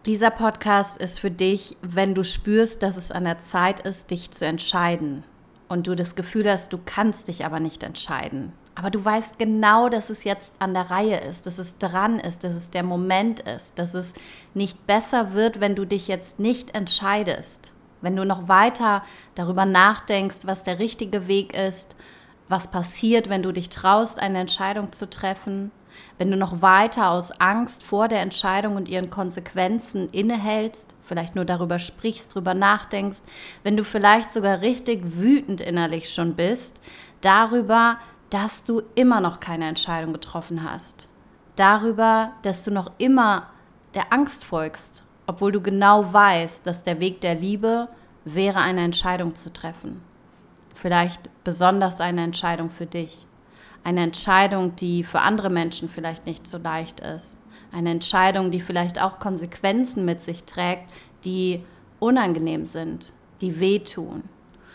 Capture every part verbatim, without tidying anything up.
Dieser Podcast ist für dich, wenn du spürst, dass es an der Zeit ist, dich zu entscheiden und du das Gefühl hast, du kannst dich aber nicht entscheiden. Aber du weißt genau, dass es jetzt an der Reihe ist, dass es dran ist, dass es der Moment ist, dass es nicht besser wird, wenn du dich jetzt nicht entscheidest. Wenn du noch weiter darüber nachdenkst, was der richtige Weg ist, was passiert, wenn du dich traust, eine Entscheidung zu treffen, wenn du noch weiter aus Angst vor der Entscheidung und ihren Konsequenzen innehältst, vielleicht nur darüber sprichst, darüber nachdenkst, wenn du vielleicht sogar richtig wütend innerlich schon bist, darüber, dass du immer noch keine Entscheidung getroffen hast, darüber, dass du noch immer der Angst folgst, obwohl du genau weißt, dass der Weg der Liebe wäre, eine Entscheidung zu treffen. Vielleicht besonders eine Entscheidung für dich. Eine Entscheidung, die für andere Menschen vielleicht nicht so leicht ist. Eine Entscheidung, die vielleicht auch Konsequenzen mit sich trägt, die unangenehm sind, die wehtun.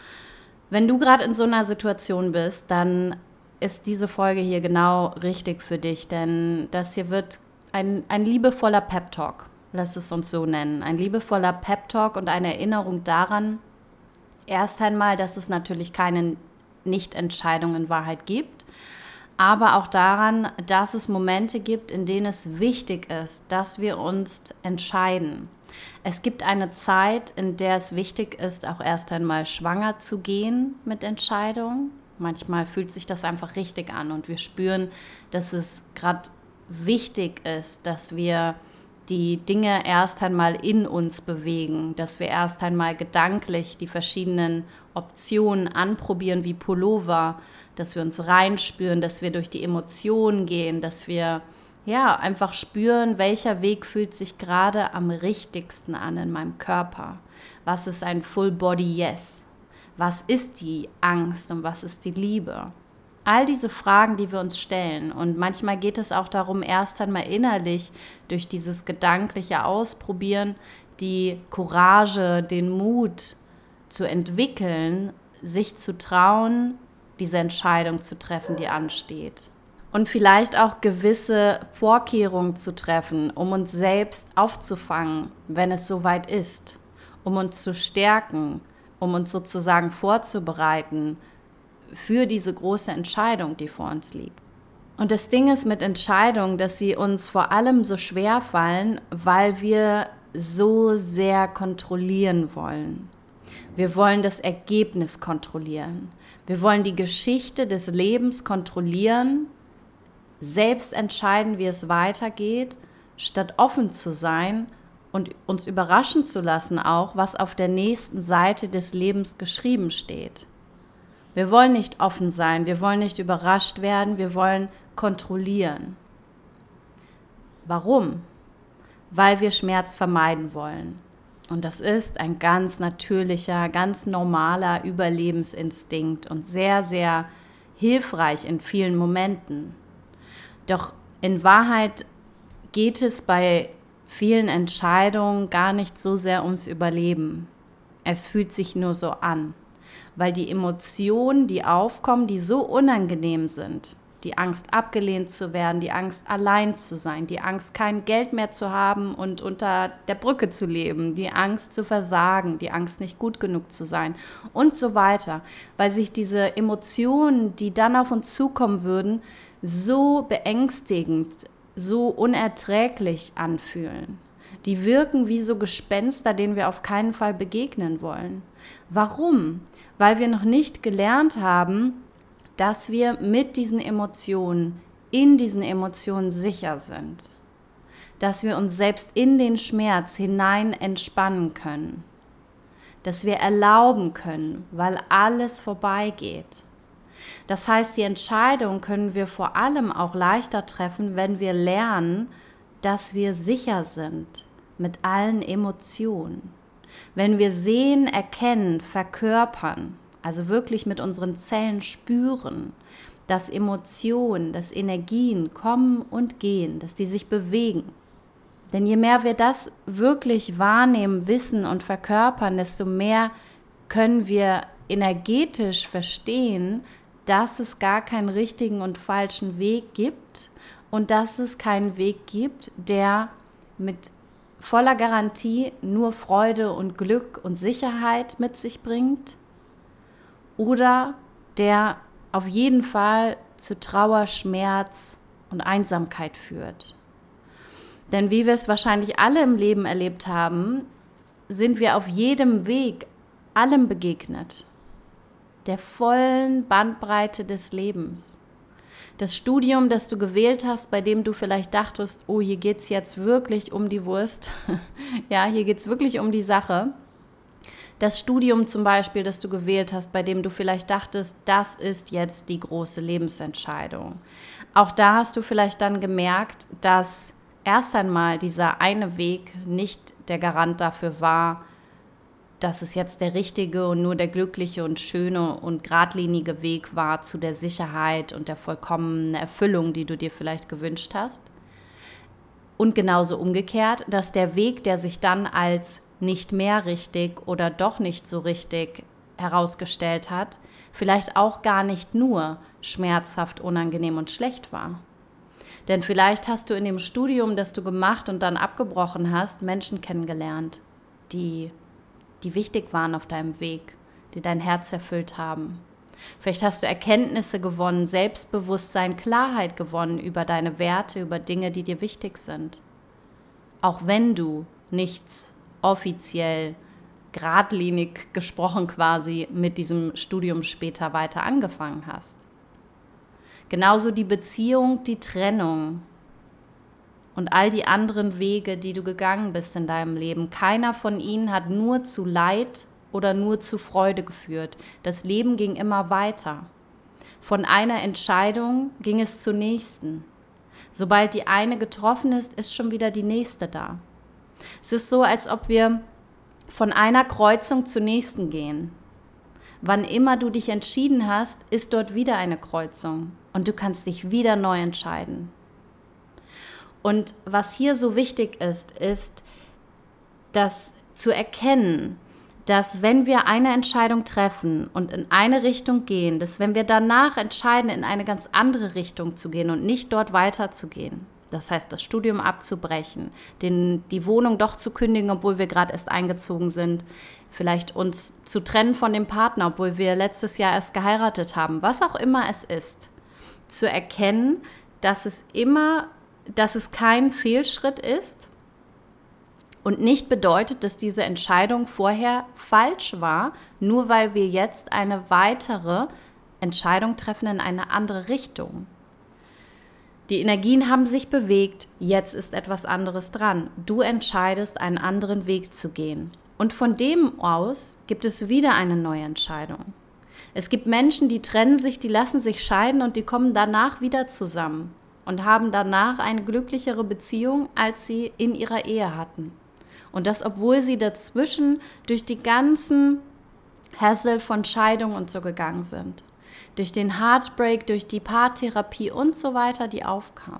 Wenn du gerade in so einer Situation bist, dann ist diese Folge hier genau richtig für dich, denn das hier wird ein, ein liebevoller Pep-Talk, lass es uns so nennen. Ein liebevoller Pep-Talk und eine Erinnerung daran, erst einmal, dass es natürlich keine Nicht-Entscheidung in Wahrheit gibt, aber auch daran, dass es Momente gibt, in denen es wichtig ist, dass wir uns entscheiden. Es gibt eine Zeit, in der es wichtig ist, auch erst einmal schwanger zu gehen mit Entscheidungen. Manchmal fühlt sich das einfach richtig an und wir spüren, dass es gerade wichtig ist, dass wir die Dinge erst einmal in uns bewegen, dass wir erst einmal gedanklich die verschiedenen Optionen anprobieren wie Pullover, dass wir uns reinspüren, dass wir durch die Emotionen gehen, dass wir ja einfach spüren, welcher Weg fühlt sich gerade am richtigsten an in meinem Körper. Was ist ein Full Body Yes? Was ist die Angst und was ist die Liebe? All diese Fragen, die wir uns stellen, und manchmal geht es auch darum, erst einmal innerlich durch dieses gedankliche Ausprobieren die Courage, den Mut zu entwickeln, sich zu trauen, diese Entscheidung zu treffen, die ansteht. Und vielleicht auch gewisse Vorkehrungen zu treffen, um uns selbst aufzufangen, wenn es soweit ist, um uns zu stärken, um uns sozusagen vorzubereiten für diese große Entscheidung, die vor uns liegt. Und das Ding ist mit Entscheidungen, dass sie uns vor allem so schwer fallen, weil wir so sehr kontrollieren wollen. Wir wollen das Ergebnis kontrollieren. Wir wollen die Geschichte des Lebens kontrollieren, selbst entscheiden, wie es weitergeht, statt offen zu sein und uns überraschen zu lassen auch, was auf der nächsten Seite des Lebens geschrieben steht. Wir wollen nicht offen sein, wir wollen nicht überrascht werden, wir wollen kontrollieren. Warum? Weil wir Schmerz vermeiden wollen. Und das ist ein ganz natürlicher, ganz normaler Überlebensinstinkt und sehr, sehr hilfreich in vielen Momenten. Doch in Wahrheit geht es bei vielen Entscheidungen gar nicht so sehr ums Überleben. Es fühlt sich nur so an. Weil die Emotionen, die aufkommen, die so unangenehm sind, die Angst abgelehnt zu werden, die Angst allein zu sein, die Angst kein Geld mehr zu haben und unter der Brücke zu leben, die Angst zu versagen, die Angst nicht gut genug zu sein und so weiter, weil sich diese Emotionen, die dann auf uns zukommen würden, so beängstigend, so unerträglich anfühlen. Die wirken wie so Gespenster, denen wir auf keinen Fall begegnen wollen. Warum? Weil wir noch nicht gelernt haben, dass wir mit diesen Emotionen, in diesen Emotionen sicher sind. Dass wir uns selbst in den Schmerz hinein entspannen können. Dass wir erlauben können, weil alles vorbeigeht. Das heißt, die Entscheidung können wir vor allem auch leichter treffen, wenn wir lernen, dass wir sicher sind mit allen Emotionen. Wenn wir sehen, erkennen, verkörpern, also wirklich mit unseren Zellen spüren, dass Emotionen, dass Energien kommen und gehen, dass die sich bewegen. Denn je mehr wir das wirklich wahrnehmen, wissen und verkörpern, desto mehr können wir energetisch verstehen, dass es gar keinen richtigen und falschen Weg gibt und dass es keinen Weg gibt, der mit voller Garantie nur Freude und Glück und Sicherheit mit sich bringt oder der auf jeden Fall zu Trauer, Schmerz und Einsamkeit führt. Denn wie wir es wahrscheinlich alle im Leben erlebt haben, sind wir auf jedem Weg allem begegnet, der vollen Bandbreite des Lebens. Das Studium, das du gewählt hast, bei dem du vielleicht dachtest, oh, hier geht es jetzt wirklich um die Wurst, ja, hier geht es wirklich um die Sache. Das Studium zum Beispiel, das du gewählt hast, bei dem du vielleicht dachtest, das ist jetzt die große Lebensentscheidung. Auch da hast du vielleicht dann gemerkt, dass erst einmal dieser eine Weg nicht der Garant dafür war, dass es jetzt der richtige und nur der glückliche und schöne und geradlinige Weg war zu der Sicherheit und der vollkommenen Erfüllung, die du dir vielleicht gewünscht hast. Und genauso umgekehrt, dass der Weg, der sich dann als nicht mehr richtig oder doch nicht so richtig herausgestellt hat, vielleicht auch gar nicht nur schmerzhaft, unangenehm und schlecht war. Denn vielleicht hast du in dem Studium, das du gemacht und dann abgebrochen hast, Menschen kennengelernt, die die wichtig waren auf deinem Weg, die dein Herz erfüllt haben. Vielleicht hast du Erkenntnisse gewonnen, Selbstbewusstsein, Klarheit gewonnen über deine Werte, über Dinge, die dir wichtig sind. Auch wenn du nichts offiziell, geradlinig gesprochen quasi mit diesem Studium später weiter angefangen hast. Genauso die Beziehung, die Trennung und all die anderen Wege, die du gegangen bist in deinem Leben. Keiner von ihnen hat nur zu Leid oder nur zu Freude geführt. Das Leben ging immer weiter. Von einer Entscheidung ging es zur nächsten. Sobald die eine getroffen ist, ist schon wieder die nächste da. Es ist so, als ob wir von einer Kreuzung zur nächsten gehen. Wann immer du dich entschieden hast, ist dort wieder eine Kreuzung und du kannst dich wieder neu entscheiden. Und was hier so wichtig ist, ist, das zu erkennen, dass wenn wir eine Entscheidung treffen und in eine Richtung gehen, dass wenn wir danach entscheiden, in eine ganz andere Richtung zu gehen und nicht dort weiterzugehen, das heißt, das Studium abzubrechen, den, die Wohnung doch zu kündigen, obwohl wir gerade erst eingezogen sind, vielleicht uns zu trennen von dem Partner, obwohl wir letztes Jahr erst geheiratet haben, was auch immer es ist, zu erkennen, dass es immer dass es kein Fehlschritt ist und nicht bedeutet, dass diese Entscheidung vorher falsch war, nur weil wir jetzt eine weitere Entscheidung treffen in eine andere Richtung. Die Energien haben sich bewegt, jetzt ist etwas anderes dran. Du entscheidest, einen anderen Weg zu gehen. Und von dem aus gibt es wieder eine neue Entscheidung. Es gibt Menschen, die trennen sich, die lassen sich scheiden und die kommen danach wieder zusammen und haben danach eine glücklichere Beziehung, als sie in ihrer Ehe hatten. Und das, obwohl sie dazwischen durch die ganzen Hassel von Scheidung und so gegangen sind. Durch den Heartbreak, durch die Paartherapie und so weiter, die aufkam.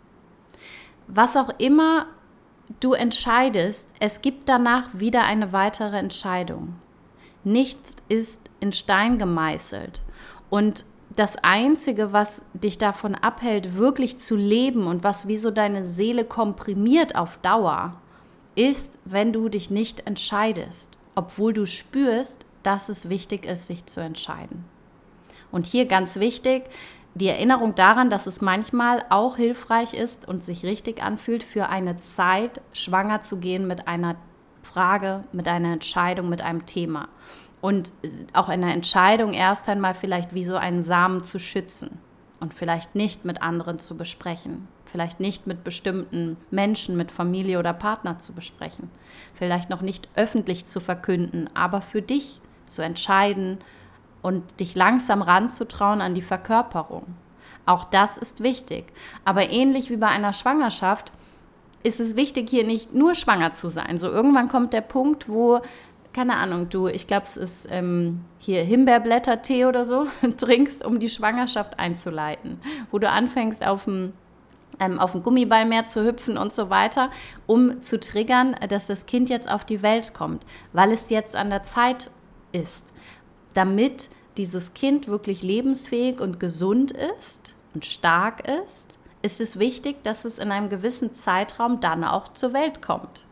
Was auch immer du entscheidest, es gibt danach wieder eine weitere Entscheidung. Nichts ist in Stein gemeißelt. Und das Einzige, was dich davon abhält, wirklich zu leben und was wie so deine Seele komprimiert auf Dauer, ist, wenn du dich nicht entscheidest, obwohl du spürst, dass es wichtig ist, sich zu entscheiden. Und hier ganz wichtig, die Erinnerung daran, dass es manchmal auch hilfreich ist und sich richtig anfühlt, für eine Zeit schwanger zu gehen mit einer Frage, mit einer Entscheidung, mit einem Thema. Und auch eine Entscheidung erst einmal vielleicht wie so einen Samen zu schützen und vielleicht nicht mit anderen zu besprechen, vielleicht nicht mit bestimmten Menschen, mit Familie oder Partner zu besprechen, vielleicht noch nicht öffentlich zu verkünden, aber für dich zu entscheiden und dich langsam ranzutrauen an die Verkörperung. Auch das ist wichtig. Aber ähnlich wie bei einer Schwangerschaft ist es wichtig, hier nicht nur schwanger zu sein. So irgendwann kommt der Punkt, wo keine Ahnung, du, ich glaube, es ist ähm, hier Himbeerblättertee oder so, trinkst, um die Schwangerschaft einzuleiten, wo du anfängst, auf dem ähm, auf dem Gummiball mehr zu hüpfen und so weiter, um zu triggern, dass das Kind jetzt auf die Welt kommt, weil es jetzt an der Zeit ist, damit dieses Kind wirklich lebensfähig und gesund ist und stark ist, ist es wichtig, dass es in einem gewissen Zeitraum dann auch zur Welt kommt.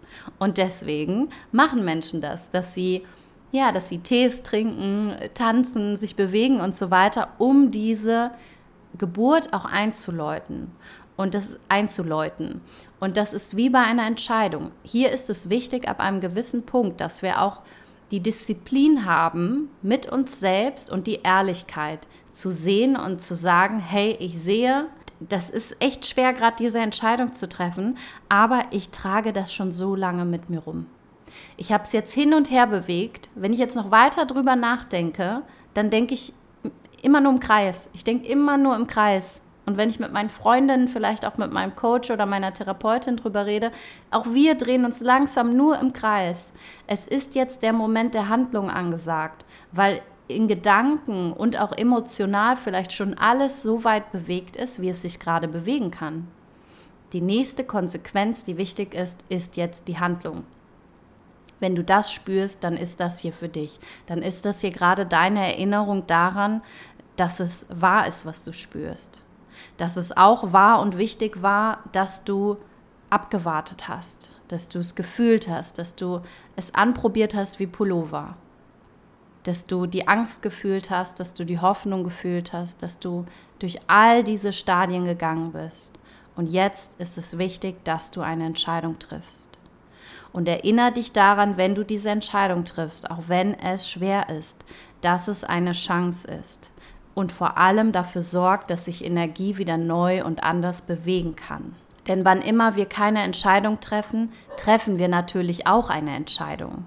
Und deswegen machen Menschen das, dass sie, ja, dass sie Tees trinken, tanzen, sich bewegen und so weiter, um diese Geburt auch einzuläuten und das einzuläuten. Und das ist wie bei einer Entscheidung. Hier ist es wichtig, ab einem gewissen Punkt, dass wir auch die Disziplin haben, mit uns selbst und die Ehrlichkeit zu sehen und zu sagen, hey, ich sehe, das ist echt schwer, gerade diese Entscheidung zu treffen, aber ich trage das schon so lange mit mir rum. Ich habe es jetzt hin und her bewegt. Wenn ich jetzt noch weiter drüber nachdenke, dann denke ich immer nur im Kreis. Ich denke immer nur im Kreis. Und wenn ich mit meinen Freundinnen, vielleicht auch mit meinem Coach oder meiner Therapeutin drüber rede, auch wir drehen uns langsam nur im Kreis. Es ist jetzt der Moment der Handlung angesagt, weil in Gedanken und auch emotional vielleicht schon alles so weit bewegt ist, wie es sich gerade bewegen kann. Die nächste Konsequenz, die wichtig ist, ist jetzt die Handlung. Wenn du das spürst, dann ist das hier für dich. Dann ist das hier gerade deine Erinnerung daran, dass es wahr ist, was du spürst. Dass es auch wahr und wichtig war, dass du abgewartet hast, dass du es gefühlt hast, dass du es anprobiert hast wie Pullover, dass du die Angst gefühlt hast, dass du die Hoffnung gefühlt hast, dass du durch all diese Stadien gegangen bist. Und jetzt ist es wichtig, dass du eine Entscheidung triffst. Und erinnere dich daran, wenn du diese Entscheidung triffst, auch wenn es schwer ist, dass es eine Chance ist. Und vor allem dafür sorgt, dass sich Energie wieder neu und anders bewegen kann. Denn wann immer wir keine Entscheidung treffen, treffen wir natürlich auch eine Entscheidung.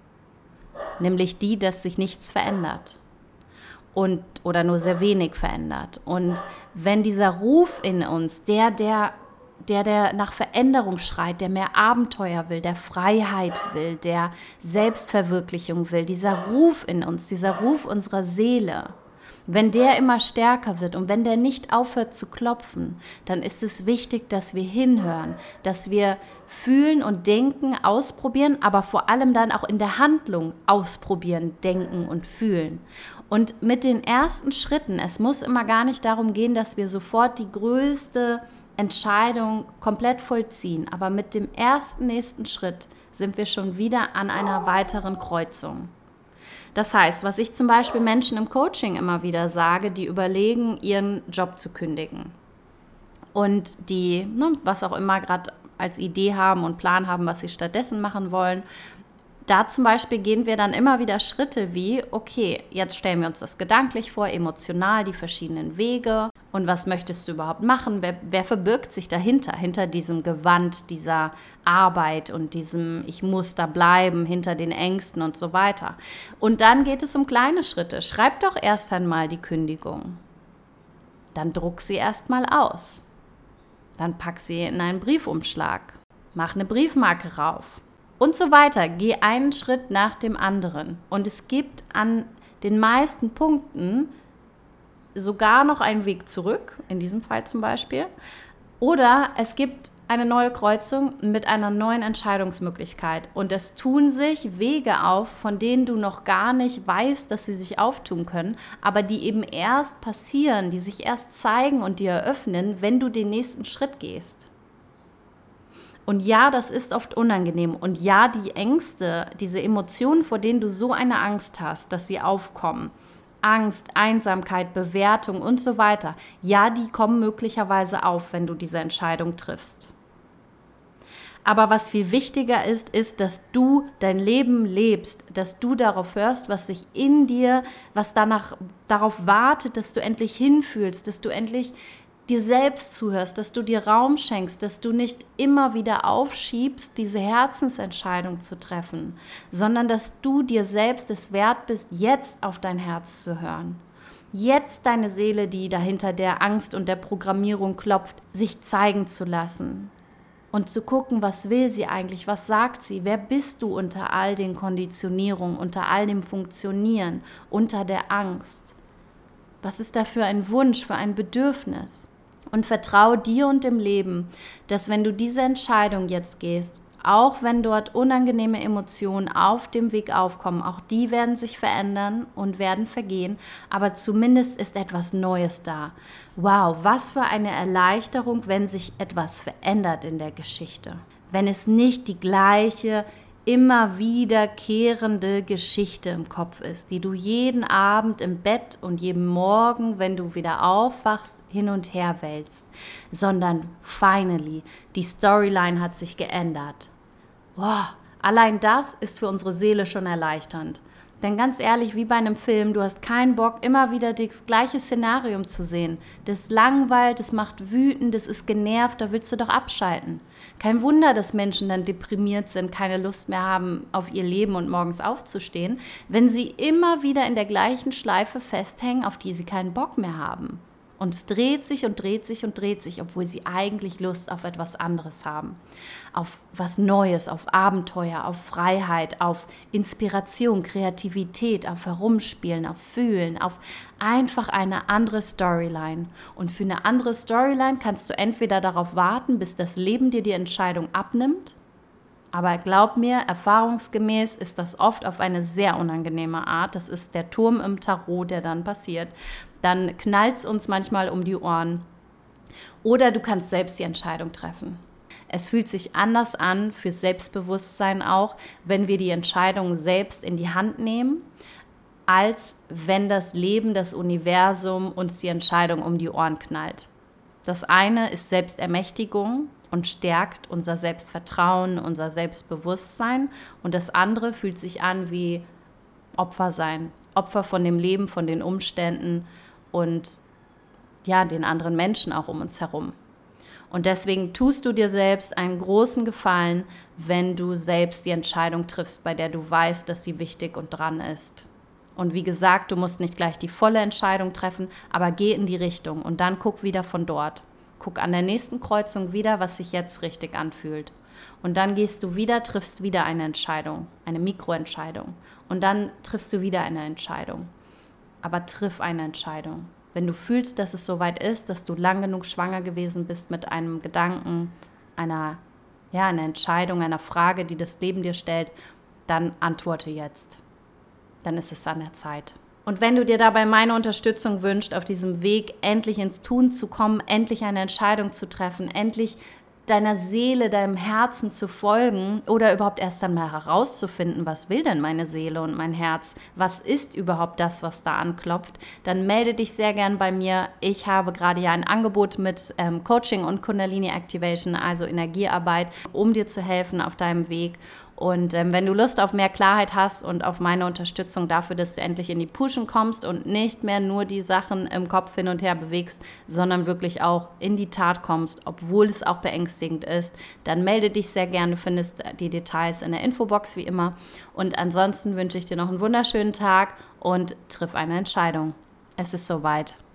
Nämlich die, dass sich nichts verändert und, oder nur sehr wenig verändert. Und wenn dieser Ruf in uns, der, der, der, der nach Veränderung schreit, der mehr Abenteuer will, der Freiheit will, der Selbstverwirklichung will, dieser Ruf in uns, dieser Ruf unserer Seele, wenn der immer stärker wird und wenn der nicht aufhört zu klopfen, dann ist es wichtig, dass wir hinhören, dass wir fühlen und denken, ausprobieren, aber vor allem dann auch in der Handlung ausprobieren, denken und fühlen. Und mit den ersten Schritten, es muss immer gar nicht darum gehen, dass wir sofort die größte Entscheidung komplett vollziehen, aber mit dem ersten nächsten Schritt sind wir schon wieder an einer weiteren Kreuzung. Das heißt, was ich zum Beispiel Menschen im Coaching immer wieder sage, die überlegen, ihren Job zu kündigen und die, ne, was auch immer gerade als Idee haben und Plan haben, was sie stattdessen machen wollen. Da zum Beispiel gehen wir dann immer wieder Schritte wie, okay, jetzt stellen wir uns das gedanklich vor, emotional, die verschiedenen Wege. Und was möchtest du überhaupt machen? Wer, wer verbirgt sich dahinter, hinter diesem Gewand dieser Arbeit und diesem ich muss da bleiben, hinter den Ängsten und so weiter. Und dann geht es um kleine Schritte. Schreib doch erst einmal die Kündigung. Dann druck sie erst mal aus. Dann pack sie in einen Briefumschlag. Mach eine Briefmarke rauf. Und so weiter. Geh einen Schritt nach dem anderen. Und es gibt an den meisten Punkten sogar noch einen Weg zurück, in diesem Fall zum Beispiel. Oder es gibt eine neue Kreuzung mit einer neuen Entscheidungsmöglichkeit. Und es tun sich Wege auf, von denen du noch gar nicht weißt, dass sie sich auftun können, aber die eben erst passieren, die sich erst zeigen und dir eröffnen, wenn du den nächsten Schritt gehst. Und ja, das ist oft unangenehm. Und ja, die Ängste, diese Emotionen, vor denen du so eine Angst hast, dass sie aufkommen, Angst, Einsamkeit, Bewertung und so weiter, ja, die kommen möglicherweise auf, wenn du diese Entscheidung triffst. Aber was viel wichtiger ist, ist, dass du dein Leben lebst, dass du darauf hörst, was sich in dir, was danach darauf wartet, dass du endlich hinfühlst, dass du endlich dir selbst zuhörst, dass du dir Raum schenkst, dass du nicht immer wieder aufschiebst, diese Herzensentscheidung zu treffen, sondern dass du dir selbst es wert bist, jetzt auf dein Herz zu hören. Jetzt deine Seele, die dahinter der Angst und der Programmierung klopft, sich zeigen zu lassen und zu gucken, was will sie eigentlich, was sagt sie, wer bist du unter all den Konditionierungen, unter all dem Funktionieren, unter der Angst. Was ist da für ein Wunsch, für ein Bedürfnis? Und vertraue dir und dem Leben, dass wenn du diese Entscheidung jetzt gehst, auch wenn dort unangenehme Emotionen auf dem Weg aufkommen, auch die werden sich verändern und werden vergehen, aber zumindest ist etwas Neues da. Wow, was für eine Erleichterung, wenn sich etwas verändert in der Geschichte. wenn es nicht die gleiche, immer wiederkehrende Geschichte im Kopf ist, die du jeden Abend im Bett und jeden Morgen, wenn du wieder aufwachst, hin und her wälzt, sondern finally, die Storyline hat sich geändert. Wow, allein das ist für unsere Seele schon erleichternd. Denn ganz ehrlich, wie bei einem Film, du hast keinen Bock, immer wieder das gleiche Szenario zu sehen. Das langweilt, das macht wütend, das ist genervt, da willst du doch abschalten. Kein Wunder, dass Menschen dann deprimiert sind, keine Lust mehr haben, auf ihr Leben und morgens aufzustehen, wenn sie immer wieder in der gleichen Schleife festhängen, auf die sie keinen Bock mehr haben. Und es dreht sich und dreht sich und dreht sich, obwohl sie eigentlich Lust auf etwas anderes haben. Auf was Neues, auf Abenteuer, auf Freiheit, auf Inspiration, Kreativität, auf Herumspielen, auf Fühlen, auf einfach eine andere Storyline. Und für eine andere Storyline kannst du entweder darauf warten, bis das Leben dir die Entscheidung abnimmt. Aber glaub mir, erfahrungsgemäß ist das oft auf eine sehr unangenehme Art. Das ist der Turm im Tarot, der dann passiert. Dann knallt es uns manchmal um die Ohren. Oder du kannst selbst die Entscheidung treffen. Es fühlt sich anders an, fürs Selbstbewusstsein auch, wenn wir die Entscheidung selbst in die Hand nehmen, als wenn das Leben, das Universum uns die Entscheidung um die Ohren knallt. Das eine ist Selbstermächtigung und stärkt unser Selbstvertrauen, unser Selbstbewusstsein. Und das andere fühlt sich an wie Opfer sein. Opfer von dem Leben, von den Umständen und ja, den anderen Menschen auch um uns herum. Und deswegen tust du dir selbst einen großen Gefallen, wenn du selbst die Entscheidung triffst, bei der du weißt, dass sie wichtig und dran ist. Und wie gesagt, du musst nicht gleich die volle Entscheidung treffen, aber geh in die Richtung und dann guck wieder von dort. Guck an der nächsten Kreuzung wieder, was sich jetzt richtig anfühlt. Und dann gehst du wieder, triffst wieder eine Entscheidung, eine Mikroentscheidung. Und dann triffst du wieder eine Entscheidung. Aber triff eine Entscheidung. Wenn du fühlst, dass es soweit ist, dass du lang genug schwanger gewesen bist mit einem Gedanken, einer, ja, einer Entscheidung, einer Frage, die das Leben dir stellt, dann antworte jetzt. Dann ist es an der Zeit. Und wenn du dir dabei meine Unterstützung wünschst, auf diesem Weg endlich ins Tun zu kommen, endlich eine Entscheidung zu treffen, endlich deiner Seele, deinem Herzen zu folgen oder überhaupt erst einmal herauszufinden, was will denn meine Seele und mein Herz, was ist überhaupt das, was da anklopft, dann melde dich sehr gern bei mir. Ich habe gerade ja ein Angebot mit ähm, Coaching und Kundalini Activation, also Energiearbeit, um dir zu helfen auf deinem Weg. Und ähm, wenn du Lust auf mehr Klarheit hast und auf meine Unterstützung dafür, dass du endlich in die Pushen kommst und nicht mehr nur die Sachen im Kopf hin und her bewegst, sondern wirklich auch in die Tat kommst, obwohl es auch beängstigend ist, dann melde dich sehr gerne. Du findest die Details in der Infobox wie immer. Und ansonsten wünsche ich dir noch einen wunderschönen Tag und triff eine Entscheidung. Es ist soweit.